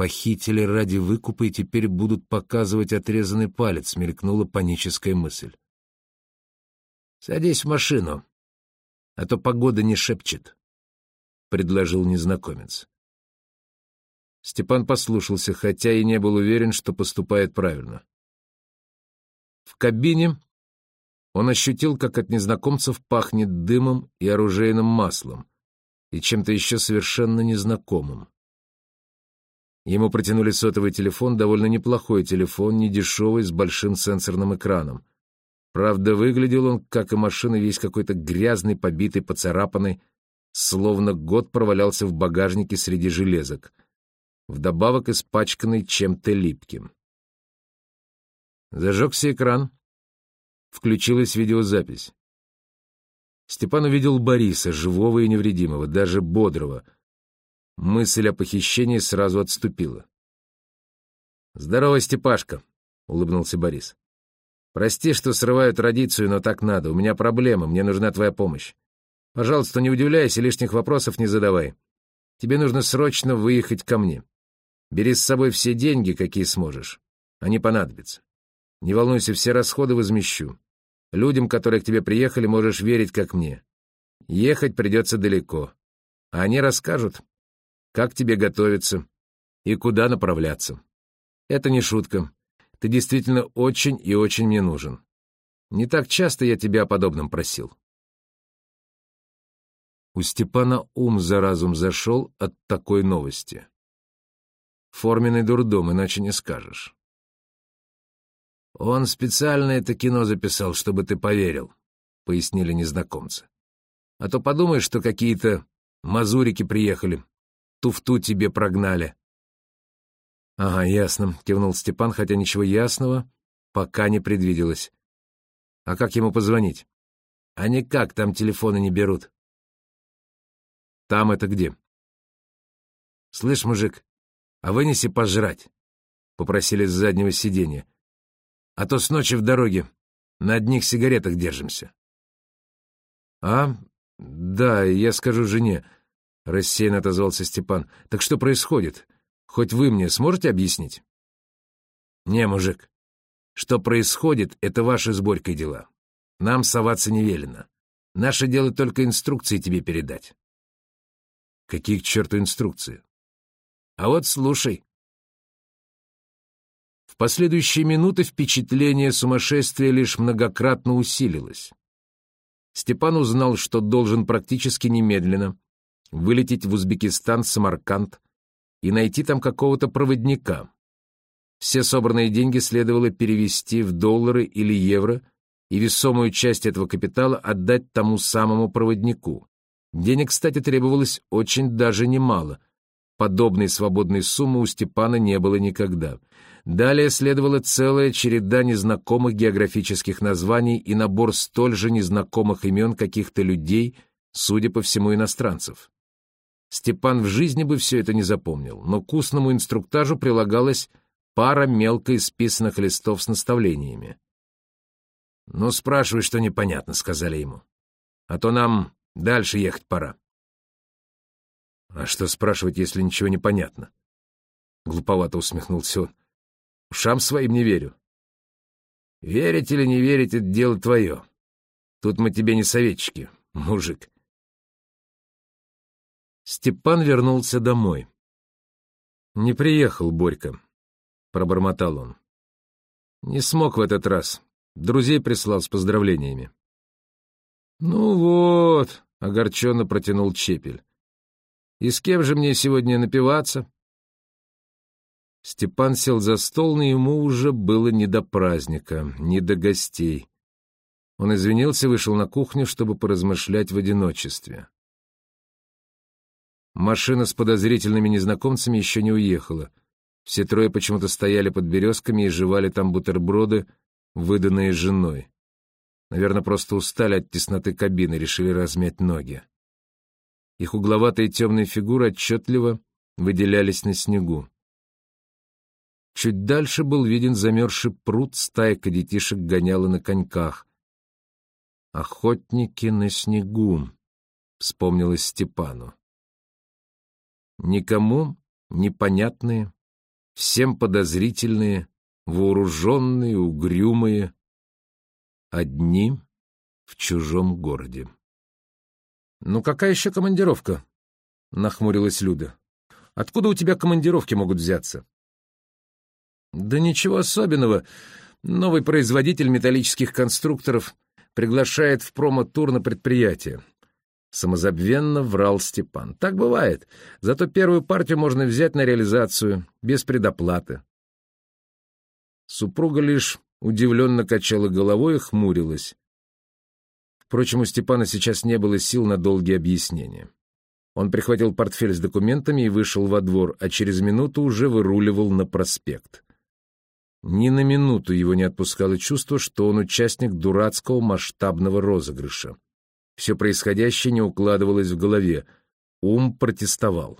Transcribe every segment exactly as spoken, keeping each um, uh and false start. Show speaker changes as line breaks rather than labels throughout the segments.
Похитили ради выкупа и теперь будут показывать отрезанный палец, мелькнула паническая мысль. «Садись в машину, а то погода не шепчет», — предложил незнакомец. Степан послушался, хотя и не был уверен, что поступает правильно. В кабине он ощутил, как от незнакомцев пахнет дымом и оружейным маслом, и чем-то еще совершенно незнакомым. Ему протянули сотовый телефон, довольно неплохой телефон, недешевый, с большим сенсорным экраном. Правда, выглядел он, как и машина, весь какой-то грязный, побитый, поцарапанный, словно год провалялся в багажнике среди железок, вдобавок испачканный чем-то липким. Зажегся экран. Включилась видеозапись. Степан увидел Бориса, живого и невредимого, даже бодрого. Мысль о похищении сразу отступила. «Здорово, Степашка», — улыбнулся Борис. «Прости, что срываю традицию, но так надо. У меня проблема, мне нужна твоя помощь. Пожалуйста, не удивляйся, лишних вопросов не задавай. Тебе нужно срочно выехать ко мне. Бери с собой все деньги, какие сможешь. Они понадобятся. Не волнуйся, все расходы возмещу. Людям, которые к тебе приехали, можешь верить, как мне. Ехать придется далеко. А они расскажут, как тебе готовиться и куда направляться. Это не шутка. Ты действительно очень и очень мне нужен. Не так часто я тебя о подобном просил». У Степана ум за разум зашел от такой новости. Форменный дурдом, иначе не скажешь. «Он специально это кино записал, чтобы ты поверил», — пояснили незнакомцы. «А то подумаешь, что какие-то мазурики приехали, туфту тебе прогнали». «Ага, ясно», — кивнул Степан, хотя ничего ясного пока не предвиделось. «А как ему позвонить?» «А никак, там телефоны не берут». «Там это где?» «Слышь, мужик, а вынеси пожрать», — попросили с заднего сиденья. «А то с ночи в дороге на одних сигаретах держимся». «А? Да, я скажу жене», — рассеянно отозвался Степан. «Так что происходит? Хоть вы мне сможете объяснить?» «Не, мужик, что происходит, это ваши с Борькой дела. Нам соваться не велено. Наше дело только инструкции тебе передать». «Какие к черту инструкции?» «А вот слушай». В последующие минуты впечатление сумасшествия лишь многократно усилилось. Степан узнал, что должен практически немедленно вылететь в Узбекистан, Самарканд и найти там какого-то проводника. Все собранные деньги следовало перевести в доллары или евро и весомую часть этого капитала отдать тому самому проводнику. Денег, кстати, требовалось очень даже немало. Подобной свободной суммы у Степана не было никогда. Далее следовала целая череда незнакомых географических названий и набор столь же незнакомых имен каких-то людей, судя по всему, иностранцев. Степан в жизни бы все это не запомнил, но к устному инструктажу прилагалась пара мелко исписанных листов с наставлениями. «Ну, спрашивай, что непонятно», — сказали ему. «А то нам дальше ехать пора». «А что спрашивать, если ничего не понятно?» Глуповато усмехнулся он. «Ушам своим не верю». «Верить или не верить — это дело твое. Тут мы тебе не советчики, мужик». Степан вернулся домой. «Не приехал Борька», — пробормотал он. «Не смог в этот раз. Друзей прислал с поздравлениями». «Ну вот», — огорченно протянул Чепель. «И с кем же мне сегодня напиваться?» Степан сел за стол, но ему уже было не до праздника, не до гостей. Он извинился, вышел на кухню, чтобы поразмышлять в одиночестве. Машина с подозрительными незнакомцами еще не уехала. Все трое почему-то стояли под березками и жевали там бутерброды, выданные женой. Наверное, просто устали от тесноты кабины, решили размять ноги. Их угловатые темные фигуры отчетливо выделялись на снегу. Чуть дальше был виден замерзший пруд, стайка детишек гоняла на коньках. «Охотники на снегу», — вспомнилось Степану. Никому непонятные, всем подозрительные, вооруженные, угрюмые, одни в чужом городе. «Ну какая еще командировка?» — нахмурилась Люда. «Откуда у тебя командировки могут взяться?» «Да ничего особенного. Новый производитель металлических конструкторов приглашает в промо-тур на предприятие». Самозабвенно врал Степан. «Так бывает. Зато первую партию можно взять на реализацию, без предоплаты». Супруга лишь удивленно качала головой и хмурилась. Впрочем, у Степана сейчас не было сил на долгие объяснения. Он прихватил портфель с документами и вышел во двор, а через минуту уже выруливал на проспект. Ни на минуту его не отпускало чувство, что он участник дурацкого масштабного розыгрыша. Все происходящее не укладывалось в голове. Ум протестовал.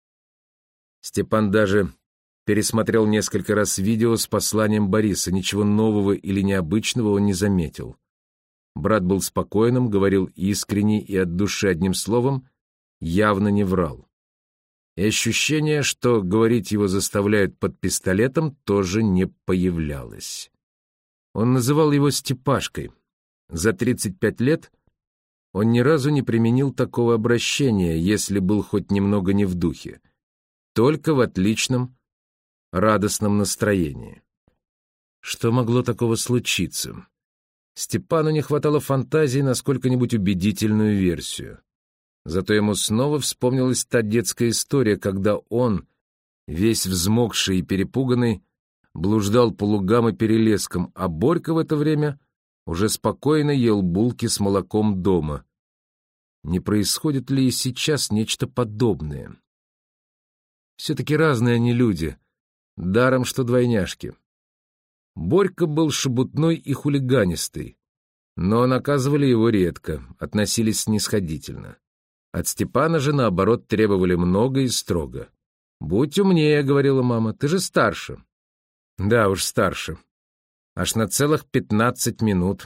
Степан даже пересмотрел несколько раз видео с посланием Бориса. Ничего нового или необычного он не заметил. Брат был спокойным, говорил искренне и от души, одним словом, явно не врал. И ощущение, что говорить его заставляют под пистолетом, тоже не появлялось. Он называл его Степашкой. За тридцать пять лет он ни разу не применил такого обращения, если был хоть немного не в духе, только в отличном, радостном настроении. Что могло такого случиться? Степану не хватало фантазии на сколько-нибудь убедительную версию. Зато ему снова вспомнилась та детская история, когда он, весь взмокший и перепуганный, блуждал по лугам и перелескам, а Борька в это время уже спокойно ел булки с молоком дома. Не происходит ли и сейчас нечто подобное? Все-таки разные они люди, даром что двойняшки. Борька был шебутной и хулиганистый, но наказывали его редко, относились снисходительно. От Степана же, наоборот, требовали много и строго. «Будь умнее», — говорила мама, — «ты же старше». Да уж, старше. Аж на целых пятнадцать минут.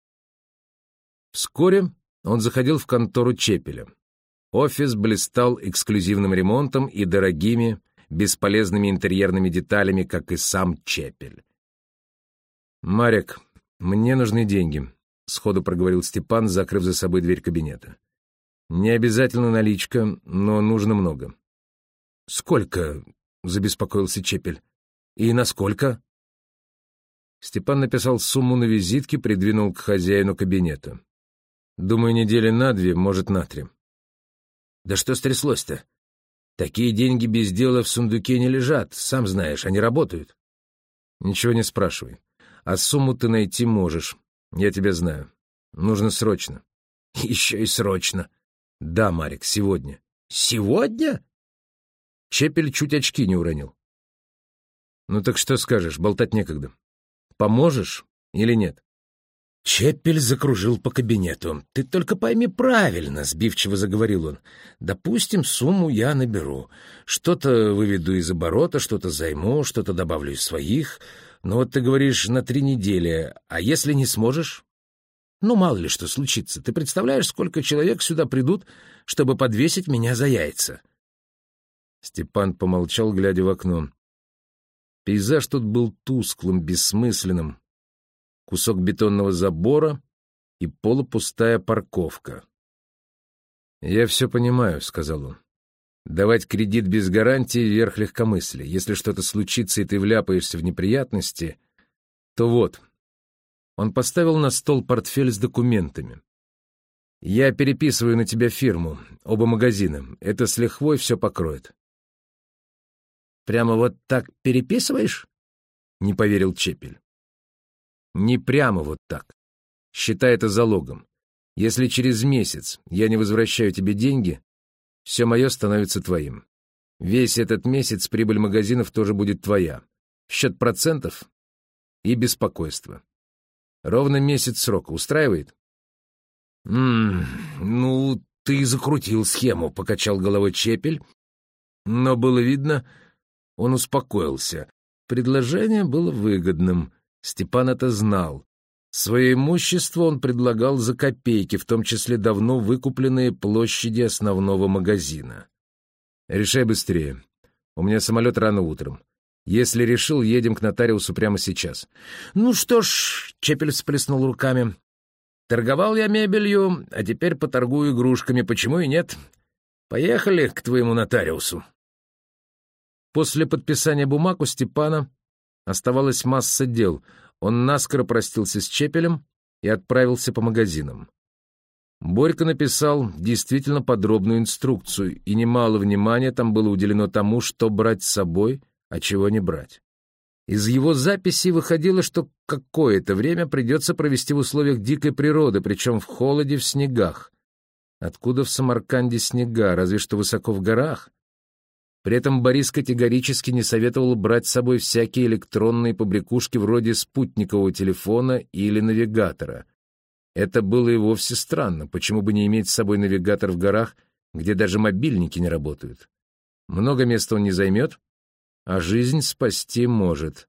Вскоре он заходил в контору Чепеля. Офис блистал эксклюзивным ремонтом и дорогими, бесполезными интерьерными деталями, как и сам Чепель. «Марек, мне нужны деньги», — сходу проговорил Степан, закрыв за собой дверь кабинета. «Не обязательно наличка, но нужно много». «Сколько?» — забеспокоился Чепель. «И насколько?» Степан написал сумму на визитке, придвинул к хозяину кабинета. «Думаю, недели на две, может, на три». «Да что стряслось-то? Такие деньги без дела в сундуке не лежат, сам знаешь, они работают». «Ничего не спрашивай. А сумму ты найти можешь. Я тебя знаю. Нужно срочно». «Еще и срочно». «Да, Марик, сегодня». «Сегодня?» Чепель чуть очки не уронил. «Ну так что скажешь, болтать некогда. Поможешь или нет?»
Чепель закружил по кабинету. «Ты только пойми правильно», — сбивчиво заговорил он. «Допустим, сумму я наберу. Что-то выведу из оборота, что-то займу, что-то добавлю из своих. Но вот ты говоришь на три недели. А если не сможешь? Ну, мало ли что случится. Ты представляешь, сколько человек сюда придут, чтобы подвесить меня за яйца?»
Степан помолчал, глядя в окно. Пейзаж тут был тусклым, бессмысленным. Кусок бетонного забора и полупустая парковка. «Я все понимаю», — сказал он. «Давать кредит без гарантии — верх легкомыслия. Если что-то случится, и ты вляпаешься в неприятности, то вот». Он поставил на стол портфель с документами. «Я переписываю на тебя фирму, оба магазина. Это с лихвой все покроет».
«Прямо вот так переписываешь?»
— не поверил Чепель. «Не прямо вот так. Считай это залогом. Если через месяц я не возвращаю тебе деньги, все мое становится твоим. Весь этот месяц прибыль магазинов тоже будет твоя. В счет процентов и беспокойства. Ровно месяц срока. Устраивает?»
«М-м, ну, ты закрутил схему», — покачал головой Чепель.
Но было видно, он успокоился. Предложение было выгодным. Степан это знал. Свое имущество он предлагал за копейки, в том числе давно выкупленные площади основного магазина. «Решай быстрее. У меня самолет рано утром. Если решил, едем к нотариусу прямо сейчас».
«Ну что ж», — Чепель всплеснул руками, — «торговал я мебелью, а теперь поторгую игрушками, почему и нет? Поехали к твоему нотариусу».
После подписания бумаг у Степана оставалась масса дел. Он наскоро простился с Чепелем и отправился по магазинам. Борька написал действительно подробную инструкцию, и немало внимания там было уделено тому, что брать с собой, а чего не брать. Из его записей выходило, что какое-то время придется провести в условиях дикой природы, причем в холоде, в снегах. Откуда в Самарканде снега, разве что высоко в горах? При этом Борис категорически не советовал брать с собой всякие электронные побрякушки вроде спутникового телефона или навигатора. Это было и вовсе странно, почему бы не иметь с собой навигатор в горах, где даже мобильники не работают. Много места он не займет, а жизнь спасти может.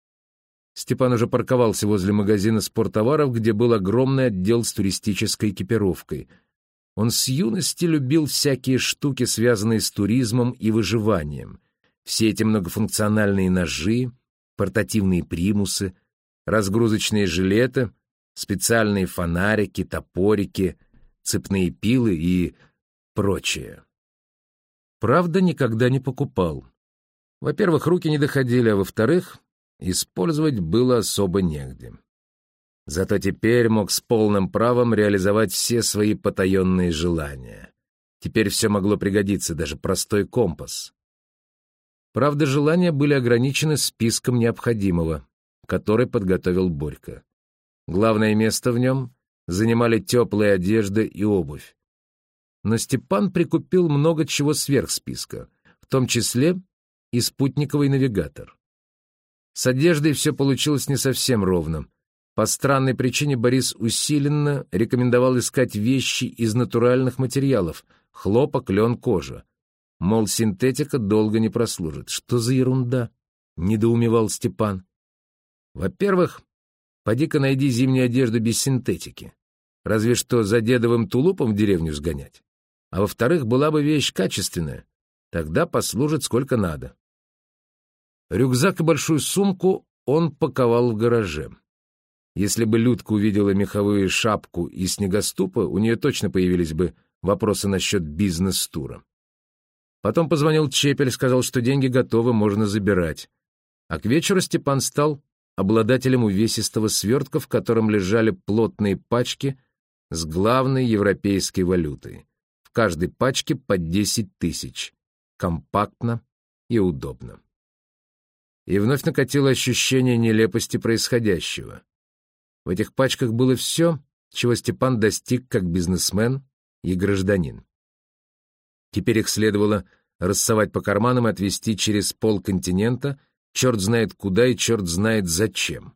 Степан уже парковался возле магазина спорттоваров, где был огромный отдел с туристической экипировкой. Он с юности любил всякие штуки, связанные с туризмом и выживанием. Все эти многофункциональные ножи, портативные примусы, разгрузочные жилеты, специальные фонарики, топорики, цепные пилы и прочее. Правда, никогда не покупал. Во-первых, руки не доходили, а во-вторых, использовать было особо негде. Зато теперь мог с полным правом реализовать все свои потаенные желания. Теперь все могло пригодиться, даже простой компас. Правда, желания были ограничены списком необходимого, который подготовил Борька. Главное место в нем занимали теплая одежда и обувь. Но Степан прикупил много чего сверх списка, в том числе и спутниковый навигатор. С одеждой все получилось не совсем ровно. По странной причине Борис усиленно рекомендовал искать вещи из натуральных материалов — хлопок, лен, кожа. Мол, синтетика долго не прослужит. Что за ерунда? — недоумевал Степан. Во-первых, поди-ка найди зимнюю одежду без синтетики. Разве что за дедовым тулупом в деревню сгонять. А во-вторых, была бы вещь качественная. Тогда послужит сколько надо. Рюкзак и большую сумку он паковал в гараже. Если бы Людка увидела меховую шапку и снегоступа, у нее точно появились бы вопросы насчет бизнес-тура. Потом позвонил Чепель, сказал, что деньги готовы, можно забирать. А к вечеру Степан стал обладателем увесистого свертка, в котором лежали плотные пачки с главной европейской валютой. В каждой пачке по десять тысяч. Компактно и удобно. И вновь накатило ощущение нелепости происходящего. В этих пачках было все, чего Степан достиг как бизнесмен и гражданин. Теперь их следовало рассовать по карманам и отвезти через полконтинента, черт знает куда и черт знает зачем.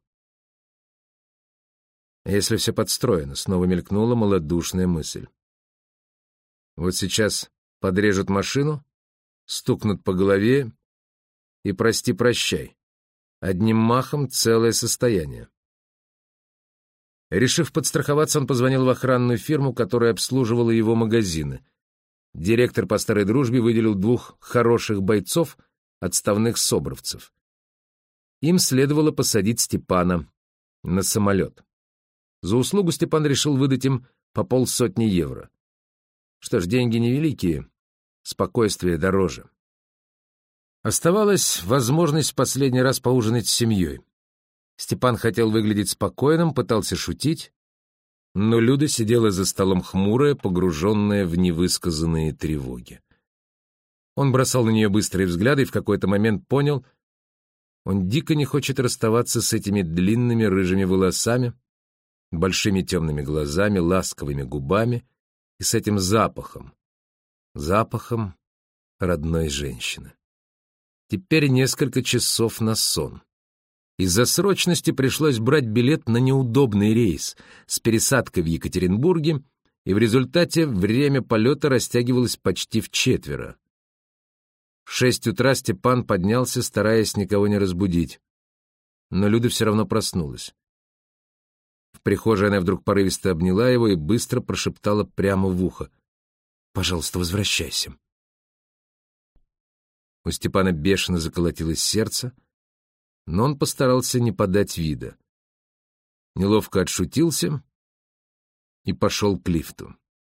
А если все подстроено, снова мелькнула малодушная мысль. Вот сейчас подрежут машину, стукнут по голове и прости-прощай. Одним махом целое состояние. Решив подстраховаться, он позвонил в охранную фирму, которая обслуживала его магазины. Директор по старой дружбе выделил двух хороших бойцов, отставных собровцев. Им следовало посадить Степана на самолет. За услугу Степан решил выдать им по полсотни евро. Что ж, деньги невеликие, спокойствие дороже. Оставалась возможность в последний раз поужинать с семьей. Степан хотел выглядеть спокойным, пытался шутить, но Люда сидела за столом хмурая, погруженная в невысказанные тревоги. Он бросал на нее быстрые взгляды и в какой-то момент понял, он дико не хочет расставаться с этими длинными рыжими волосами, большими темными глазами, ласковыми губами и с этим запахом, запахом родной женщины. Теперь несколько часов на сон. Из-за срочности пришлось брать билет на неудобный рейс с пересадкой в Екатеринбурге, и в результате время полета растягивалось почти вчетверо. В шесть утра Степан поднялся, стараясь никого не разбудить. Но Люда все равно проснулась. В прихожей она вдруг порывисто обняла его и быстро прошептала прямо в ухо: «Пожалуйста, возвращайся». У Степана бешено заколотилось сердце, но он постарался не подать вида. Неловко отшутился и пошел к лифту.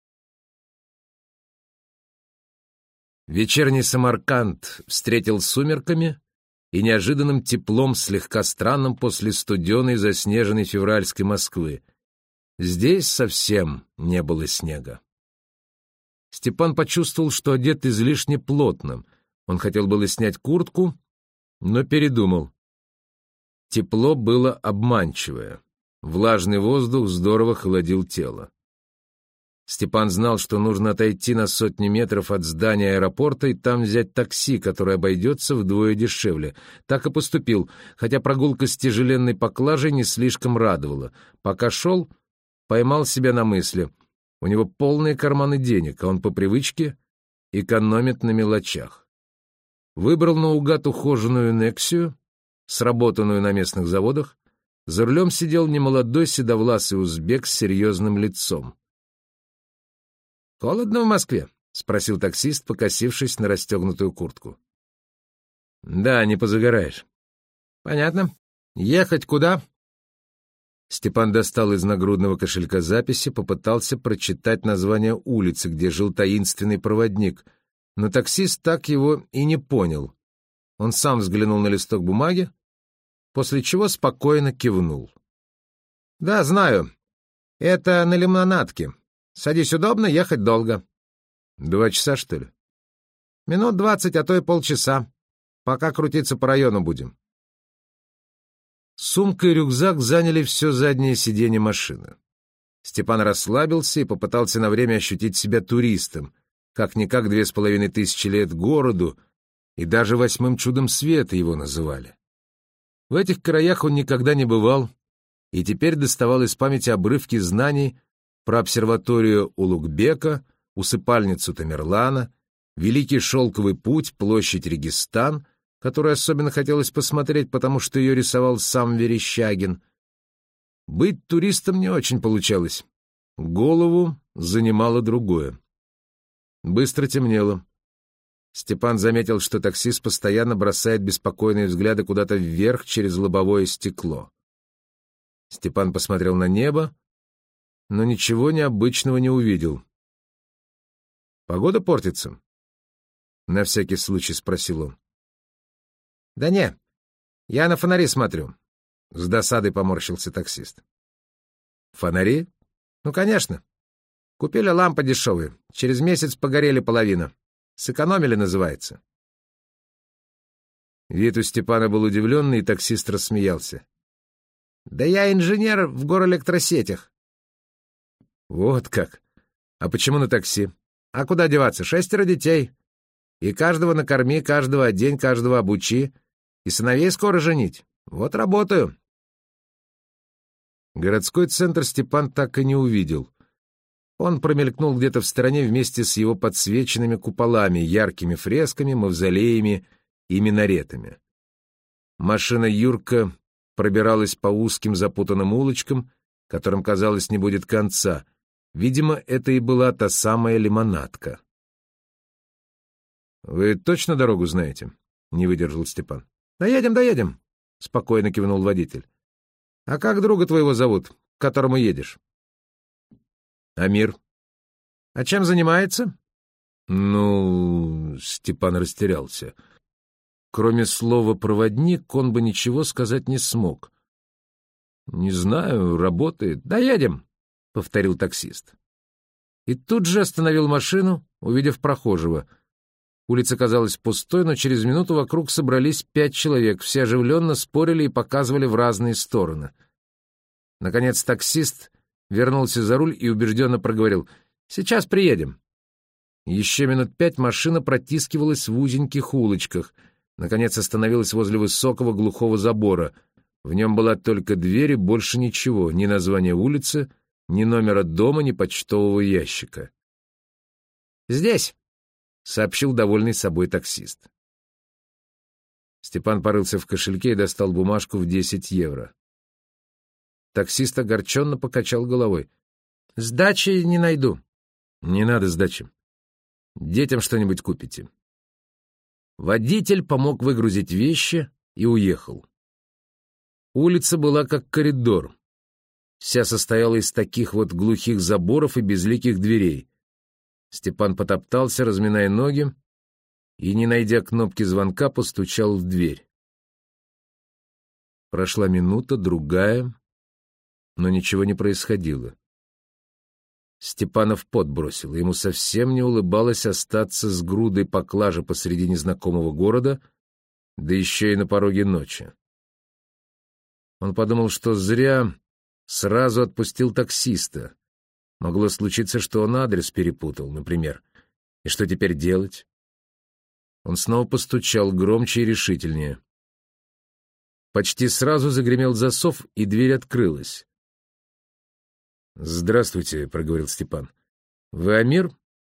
Вечерний Самарканд встретил сумерками и неожиданным теплом, слегка странным после студеной заснеженной февральской Москвы. Здесь совсем не было снега. Степан почувствовал, что одет излишне плотно. Он хотел было снять куртку, но передумал. Тепло было обманчивое. Влажный воздух здорово холодил тело. Степан знал, что нужно отойти на сотни метров от здания аэропорта и там взять такси, которое обойдется вдвое дешевле. Так и поступил, хотя прогулка с тяжеленной поклажей не слишком радовала. Пока шел, поймал себя на мысли. У него полные карманы денег, а он по привычке экономит на мелочах. Выбрал наугад ухоженную «Нексию», сработанную на местных заводах. За рулем сидел немолодой седовласый узбек с серьезным лицом. «Холодно в Москве?» — спросил таксист, покосившись на расстегнутую куртку. «Да, не позагораешь». «Понятно. Ехать куда?» Степан достал из нагрудного кошелька записи, попытался прочитать название улицы, где жил таинственный проводник, но таксист так его и не понял. Он сам взглянул на листок бумаги, после чего спокойно кивнул. «Да, знаю. Это на Лимонадке. Садись удобно, ехать долго». «Два часа, что ли?» «Минут двадцать, а то и полчаса. Пока крутиться по району будем». Сумка и рюкзак заняли все заднее сиденье машины. Степан расслабился и попытался на время ощутить себя туристом, как-никак две с половиной тысячи лет городу, и даже восьмым чудом света его называли. В этих краях он никогда не бывал, и теперь доставал из памяти обрывки знаний про обсерваторию Улугбека, усыпальницу Тамерлана, Великий Шелковый путь, площадь Регистан, которую особенно хотелось посмотреть, потому что ее рисовал сам Верещагин. Быть туристом не очень получалось. Голову занимало другое. Быстро темнело. Степан заметил, что таксист постоянно бросает беспокойные взгляды куда-то вверх через лобовое стекло. Степан посмотрел на небо, но ничего необычного не увидел. «Погода портится?» — на всякий случай спросил он. «Да не, я на фонари смотрю», — с досадой поморщился таксист. «Фонари? Ну, конечно. Купили лампы дешевые, через месяц погорели половина. Сэкономили, называется». Вид у Степана был удивленный, и таксист рассмеялся. «Да я инженер в горэлектросетях». «Вот как? А почему на такси? А куда деваться? Шестеро детей. И каждого накорми, каждого одень, каждого обучи. И сыновей скоро женить. Вот работаю». Городской центр Степан так и не увидел. Он промелькнул где-то в стороне вместе с его подсвеченными куполами, яркими фресками, мавзолеями и минаретами. Машина Юрка пробиралась по узким запутанным улочкам, которым, казалось, не будет конца. Видимо, это и была та самая Лимонадка. «Вы точно дорогу знаете?» — не выдержал Степан. «Доедем, доедем», — спокойно кивнул водитель. «А как друга твоего зовут, к которому едешь?» «Амир». «А чем занимается?» «Ну...» — Степан растерялся. Кроме слова «проводник» он бы ничего сказать не смог. «Не знаю, работает». «Доедем», — повторил таксист. И тут же остановил машину, увидев прохожего. Улица казалась пустой, но через минуту вокруг собрались пять человек, все оживленно спорили и показывали в разные стороны. Наконец таксист вернулся за руль и убежденно проговорил: «Сейчас приедем». Еще минут пять машина протискивалась в узеньких улочках. Наконец остановилась возле высокого глухого забора. В нем была только дверь и больше ничего, ни названия улицы, ни номера дома, ни почтового ящика. «Здесь», — сообщил довольный собой таксист. Степан порылся в кошельке и достал бумажку в десять евро. Таксист огорченно покачал головой. «Сдачи не найду». «Не надо сдачи. Детям что-нибудь купите». Водитель помог выгрузить вещи и уехал. Улица была как коридор. Вся состояла из таких вот глухих заборов и безликих дверей. Степан потоптался, разминая ноги, и, не найдя кнопки звонка, постучал в дверь. Прошла минута, другая, но ничего не происходило. Степана в пот бросило. Ему совсем не улыбалось остаться с грудой поклажи посреди незнакомого города, да еще и на пороге ночи. Он подумал, что зря сразу отпустил таксиста. Могло случиться, что он адрес перепутал, например. И что теперь делать? Он снова постучал громче и решительнее. Почти сразу загремел засов, и дверь открылась. «Здравствуйте», — проговорил Степан. «Вы Амир?»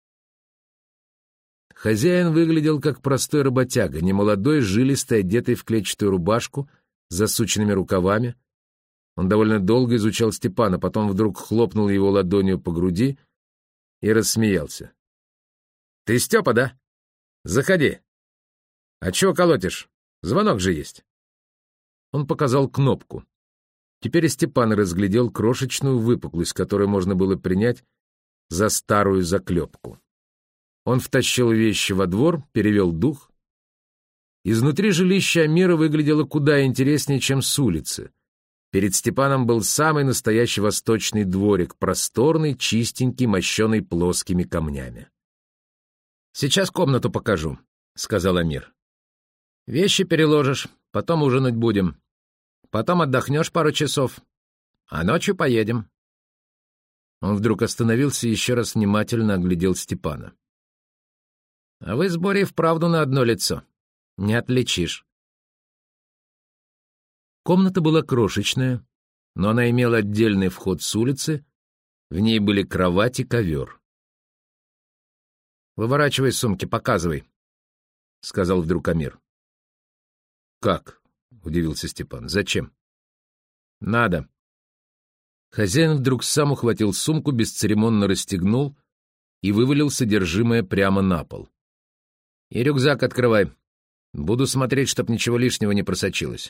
Хозяин выглядел как простой работяга, немолодой, жилистый, одетый в клетчатую рубашку, с засученными рукавами. Он довольно долго изучал Степана, потом вдруг хлопнул его ладонью по груди и рассмеялся. «Ты Степа, да? Заходи. А чего колотишь? Звонок же есть». Он показал кнопку. Теперь Степан разглядел крошечную выпуклость, которую можно было принять за старую заклепку. Он втащил вещи во двор, перевел дух. Изнутри жилища Амира выглядело куда интереснее, чем с улицы. Перед Степаном был самый настоящий восточный дворик, просторный, чистенький, мощеный плоскими камнями. «Сейчас комнату покажу», — сказал Амир. «Вещи переложишь, потом ужинать будем. Потом отдохнешь пару часов, а ночью поедем». Он вдруг остановился и еще раз внимательно оглядел Степана. «А вы с Борей вправду на одно лицо. Не отличишь». Комната была крошечная, но она имела отдельный вход с улицы, в ней были кровать и ковер. «Выворачивай сумки, показывай», — сказал вдруг Амир. «Как?» — удивился Степан. «Зачем?» «Надо». Хозяин вдруг сам ухватил сумку, бесцеремонно расстегнул и вывалил содержимое прямо на пол. «И рюкзак открывай. Буду смотреть, чтоб ничего лишнего не просочилось».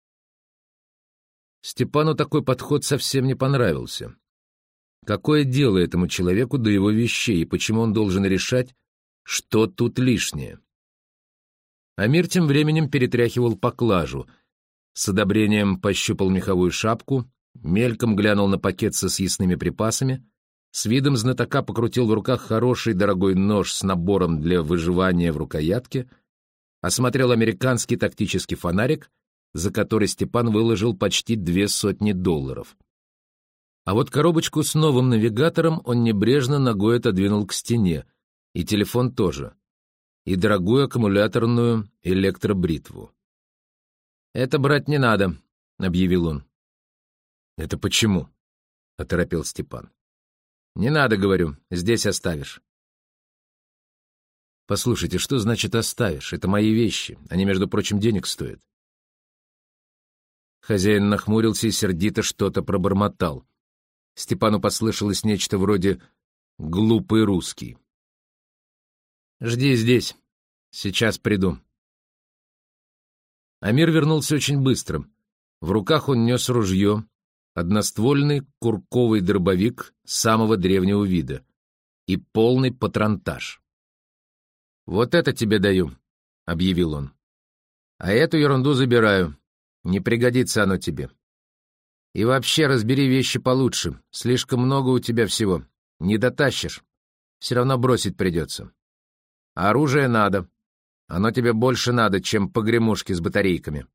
Степану такой подход совсем не понравился. Какое дело этому человеку до его вещей, и почему он должен решать, что тут лишнее? Амир тем временем перетряхивал поклажу, с одобрением пощупал меховую шапку, мельком глянул на пакет со съестными припасами, с видом знатока покрутил в руках хороший дорогой нож с набором для выживания в рукоятке, осмотрел американский тактический фонарик, за который Степан выложил почти две сотни долларов. А вот коробочку с новым навигатором он небрежно ногой отодвинул к стене, и телефон тоже, и дорогую аккумуляторную электробритву. «Это брать не надо», — объявил он. «Это почему?» — оторопел Степан. «Не надо, говорю, здесь оставишь». «Послушайте, что значит оставишь? Это мои вещи, они, между прочим, денег стоят». Хозяин нахмурился и сердито что-то пробормотал. Степану послышалось нечто вроде «глупый русский». «Жди здесь, сейчас приду». Амир вернулся очень быстро. В руках он нес ружье, одноствольный курковый дробовик самого древнего вида и полный патронтаж. «Вот это тебе даю», — объявил он. «А эту ерунду забираю. Не пригодится оно тебе. И вообще разбери вещи получше. Слишком много у тебя всего. Не дотащишь. Все равно бросить придется. А оружие надо. Оно тебе больше надо, чем погремушки с батарейками».